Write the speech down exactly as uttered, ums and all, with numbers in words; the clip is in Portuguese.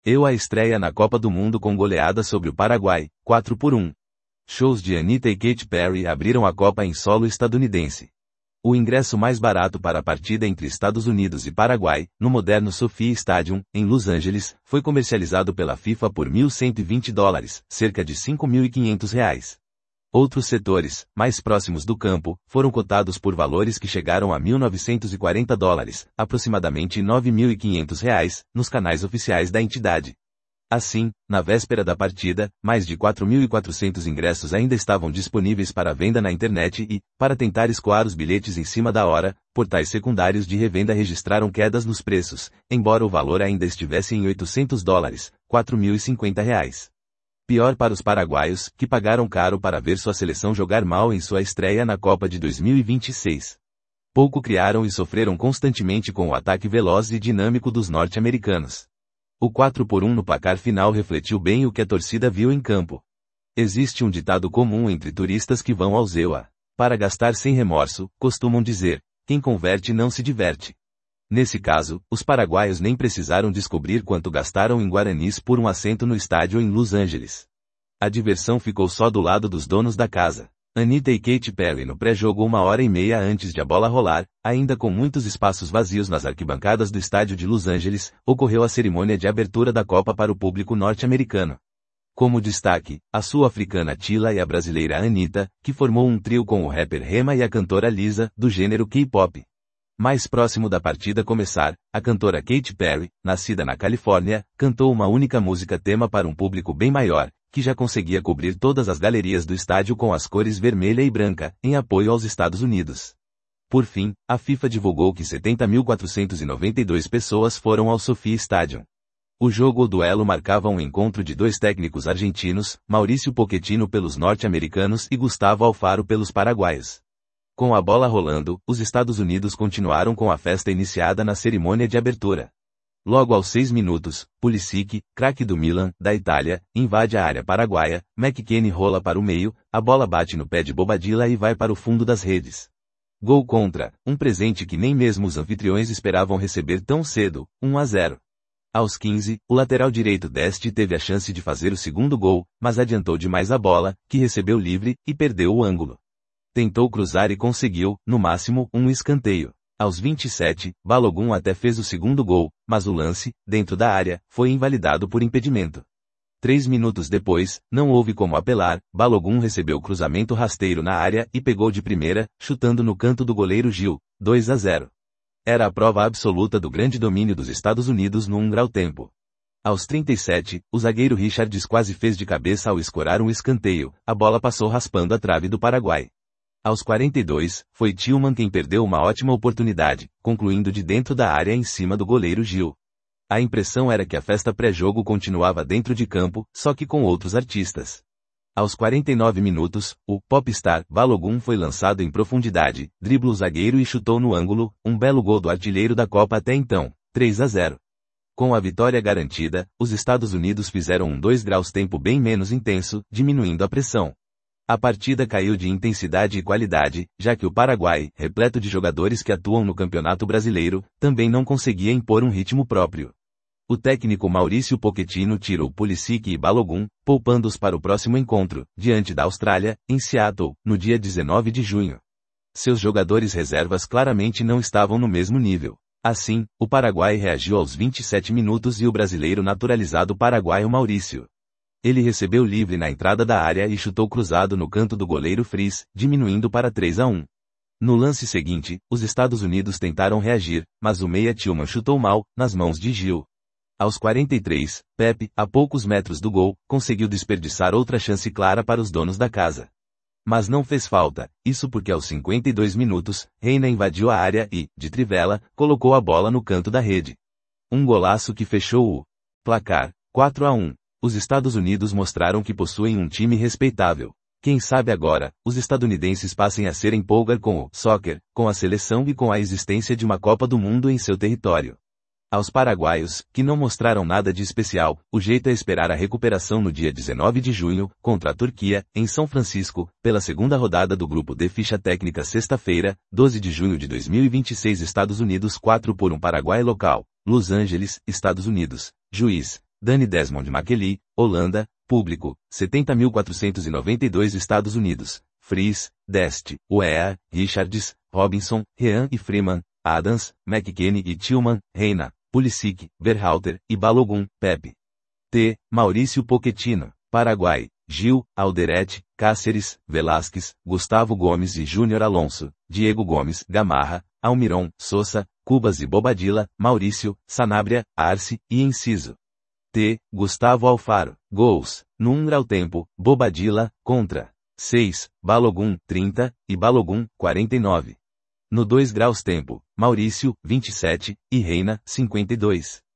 Eu a estreia na Copa do Mundo com goleada sobre o Paraguai, quatro por um. Shows de Anitta e Katy Perry abriram a Copa em solo estadunidense. O ingresso mais barato para a partida entre Estados Unidos e Paraguai, no moderno SoFi Stadium, em Los Angeles, foi comercializado pela FIFA por mil cento e vinte dólares, cerca de cinco mil e quinhentos reais. Outros setores, mais próximos do campo, foram cotados por valores que chegaram a mil novecentos e quarenta dólares, aproximadamente nove mil e quinhentos reais, nos canais oficiais da entidade. Assim, na véspera da partida, mais de quatro mil e quatrocentos ingressos ainda estavam disponíveis para venda na internet e, para tentar escoar os bilhetes em cima da hora, portais secundários de revenda registraram quedas nos preços, embora o valor ainda estivesse em oitocentos dólares, quatro mil e cinquenta reais. Pior para os paraguaios, que pagaram caro para ver sua seleção jogar mal em sua estreia na Copa de dois mil e vinte e seis. Pouco criaram e sofreram constantemente com o ataque veloz e dinâmico dos norte-americanos. O quatro por um no placar final refletiu bem o que a torcida viu em campo. Existe um ditado comum entre turistas que vão ao Zewa. Para gastar sem remorso, costumam dizer, quem converte não se diverte. Nesse caso, os paraguaios nem precisaram descobrir quanto gastaram em guaranis por um assento no estádio em Los Angeles. A diversão ficou só do lado dos donos da casa. Anitta e Katy Perry no pré-jogo uma hora e meia antes de a bola rolar, ainda com muitos espaços vazios nas arquibancadas do estádio de Los Angeles, ocorreu a cerimônia de abertura da Copa para o público norte-americano. Como destaque, a sul-africana Tila e a brasileira Anitta, que formou um trio com o rapper Rema e a cantora Lisa, do gênero K-pop. Mais próximo da partida começar, a cantora Katy Perry, nascida na Califórnia, cantou uma única música tema para um público bem maior, que já conseguia cobrir todas as galerias do estádio com as cores vermelha e branca, em apoio aos Estados Unidos. Por fim, a FIFA divulgou que setenta mil quatrocentas e noventa e duas pessoas foram ao SoFi Stadium. O jogo ou duelo marcava um encontro de dois técnicos argentinos, Mauricio Pochettino pelos norte-americanos e Gustavo Alfaro pelos paraguaios. Com a bola rolando, os Estados Unidos continuaram com a festa iniciada na cerimônia de abertura. Logo aos seis minutos, Pulisic, craque do Milan, da Itália, invade a área paraguaia, McKennie rola para o meio, a bola bate no pé de Bobadilla e vai para o fundo das redes. Gol contra, um presente que nem mesmo os anfitriões esperavam receber tão cedo, um a zero. Aos quinze, o lateral direito Deste teve a chance de fazer o segundo gol, mas adiantou demais a bola, que recebeu livre, e perdeu o ângulo. Tentou cruzar e conseguiu, no máximo, um escanteio. Aos vinte e sete, Balogun até fez o segundo gol, mas o lance, dentro da área, foi invalidado por impedimento. Três minutos depois, não houve como apelar, Balogun recebeu cruzamento rasteiro na área e pegou de primeira, chutando no canto do goleiro Gil, dois a zero. Era a prova absoluta do grande domínio dos Estados Unidos no um grau tempo. Aos trinta e sete, o zagueiro Richards quase fez de cabeça ao escorar um escanteio, a bola passou raspando a trave do Paraguai. Aos quarenta e dois, foi Tillman quem perdeu uma ótima oportunidade, concluindo de dentro da área em cima do goleiro Gil. A impressão era que a festa pré-jogo continuava dentro de campo, só que com outros artistas. Aos quarenta e nove minutos, o popstar Balogun foi lançado em profundidade, dribla o zagueiro e chutou no ângulo, um belo gol do artilheiro da Copa até então, três a zero. Com a vitória garantida, os Estados Unidos fizeram um dois graus tempo bem menos intenso, diminuindo a pressão. A partida caiu de intensidade e qualidade, já que o Paraguai, repleto de jogadores que atuam no Campeonato Brasileiro, também não conseguia impor um ritmo próprio. O técnico Mauricio Pochettino tirou Pulisic e Balogun, poupando-os para o próximo encontro, diante da Austrália, em Seattle, no dia dezenove de junho. Seus jogadores reservas claramente não estavam no mesmo nível. Assim, o Paraguai reagiu aos vinte e sete minutos e o brasileiro naturalizado paraguaio Maurício. Ele recebeu livre na entrada da área e chutou cruzado no canto do goleiro Fris, diminuindo para três a um. No lance seguinte, os Estados Unidos tentaram reagir, mas o meia Tillman chutou mal, nas mãos de Gil. Aos quarenta e três, Pepe, a poucos metros do gol, conseguiu desperdiçar outra chance clara para os donos da casa. Mas não fez falta, isso porque aos cinquenta e dois minutos, Reina invadiu a área e, de trivela, colocou a bola no canto da rede. Um golaço que fechou o placar, quatro a um. Os Estados Unidos mostraram que possuem um time respeitável. Quem sabe agora, os estadunidenses passem a ser empolgar com o soccer, com a seleção e com a existência de uma Copa do Mundo em seu território. Aos paraguaios, que não mostraram nada de especial, o jeito é esperar a recuperação no dia dezenove de junho, contra a Turquia, em São Francisco, pela segunda rodada do grupo de ficha técnica sexta-feira, doze de junho de dois mil e vinte e seis Estados Unidos quatro por um Paraguai local, Los Angeles, Estados Unidos. Juiz, Dani Desmond McKelly, Holanda, público, setenta mil quatrocentos e noventa e dois Estados Unidos, Fries, Dest, U E A, Richards, Robinson, Rean e Freeman, Adams, McKinney e Tillman, Reina, Pulisic, Berhalter e Balogun, Pepe. T. Maurício Pochettino, Paraguai, Gil, Alderete, Cáceres, Velasquez, Gustavo Gomes e Júnior Alonso, Diego Gomes, Gamarra, Almiron, Sousa, Cubas e Bobadilla, Maurício, Sanabria, Arce e Enciso. T. Gustavo Alfaro, gols, Número ao tempo, Bobadilla, contra. seis, Balogun, trinta, e Balogun, quarenta e nove. No dois graus tempo, Maurício, vinte e sete, e Reina, cinquenta e dois.